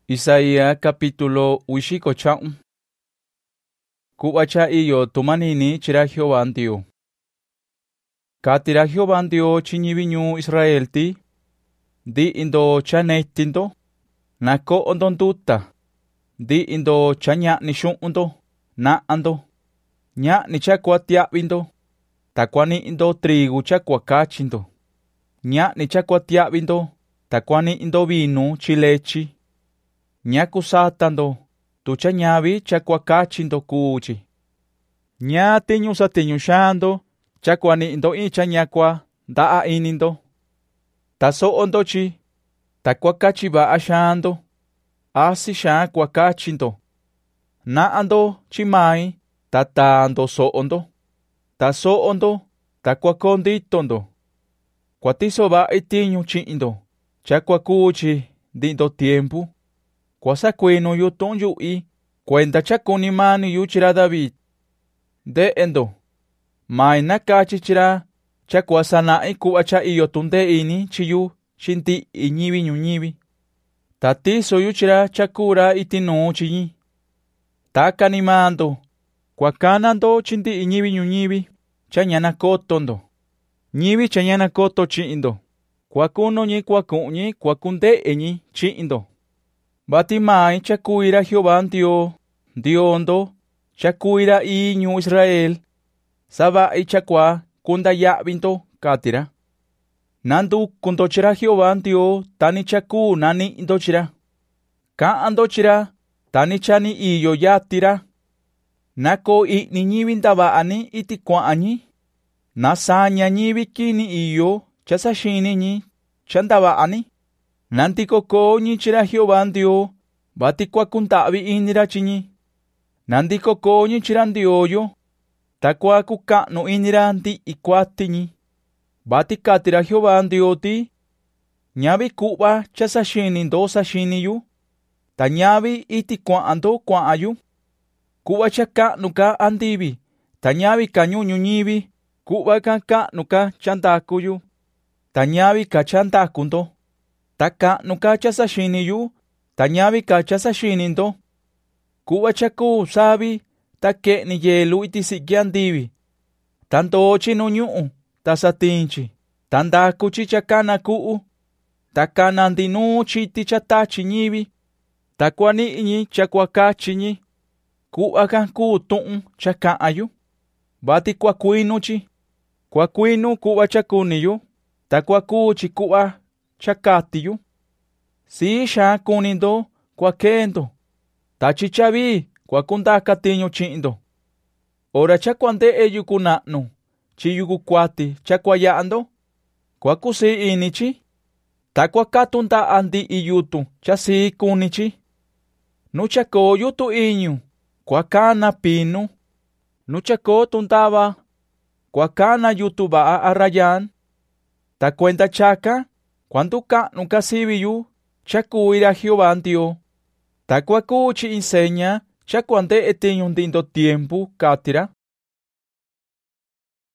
Isaías capítulo 8. Kubacha iyo tumanini chira Jehová Dios. Katira Jehová Dios chinyivinyu Israel ti. Di indo chanetindo. Nako ondonduta. Di indo chanya nishundo. Na ando. Nya ni chakwa tiabindo. Takwani indo trigo chakwa kachindo. Nya ni chakwa tiabindo. Takwani indo vino chilechi. Nyaku satando, tucha nyavi chakwa kachindo kuchi. Nya tiñu satiñushando, chakwa ni indo icha nyakwa, daa inindo. Taso ondochi, takwa kachiba ashando, asi shakwa kachindo. Na ando chimai, tatando so ondo. Taso ondo, takwa konditondo. Kwatiso ba itiñu chindo, chakwa kuchi, dindo tiempo. Kwasa kweno yu tonyu i, kwenda chakuni mani yu chira David. De endo, mai nakachi chira, chakwa sanai kuacha iyo tunde ini chiyu, shinti inyivi nyunyivi. Tati so yu chira chakura itino chiyi. Taka ni mando, kwa kanando chinti inyivi nyunyivi, chanyana kotondo. Nyivi chanyana koto chindo. Kwa kuno nyi kwa kunyi, kwa kunde enyi chindo. Batimai chakuira Jehová Dios, Diondo, chakuira iñu Israel, saba ichakwa kunda yavinto katira. Nandu kundochira Jehová Dios, tani chaku nani indochira. Ka andochira, tani chani iyo yatira. Nako i niñivi ndavaani itikwa añi. Nasanya ñivi kini iyo, chasashini ñi, chandavaani. Nantiko ko ñi chira Jehová Dios, batikwa kuntavi inira chiñi. Nantiko ko ñi chira ndioyo, takwa kukano inira ndi ikwati ñi. Batikatira Jehová Dios ti, ñavi kuba chasashini ndo sashini yu, ta ñavi itikwa ando kwa ayu. Kuba chakano ka andivi, ta ñavi kañuñu ñivi, kuba kakano ka chandakuyu, ta ñavi ka chandakundo. Taka nuka chasashini yu, tañavi ka chasashini ndo. Kuba chaku sabi, take ni yelu itisiki andivi. Tanto chino nyuu, tasatinchi. Tanda kuchi chakana kuu. Takana ndinu chiti chatachi nyivi. Takwani inyi chakwa kachiñi. Kuba kan kuu tuun chaka ayu. Bati kwa kuinuchi. Kwa kuinu kuba chakuni yu. Takwa kuchi kuba chakatiyu. Si sha kunindo kwa kendo. Tachichavi kwa kundaka tiño chindo. Ora chakwande eyu kunano. Chiyugu kwati chakwa yaando. Kwa kusi inichi. Takwa katunda andi iyutu chasi kunichi. Nuchako yutu inyu. Kwa kana pinu. Nuchako tundaba. Kwa kana yutu ba arayan. Takwenda chaka. Cuando ka nunca sibiyu, chakuira Jehová Dios. Takwa kuchi enseña, chakuande etiño dindo tiempo, katira.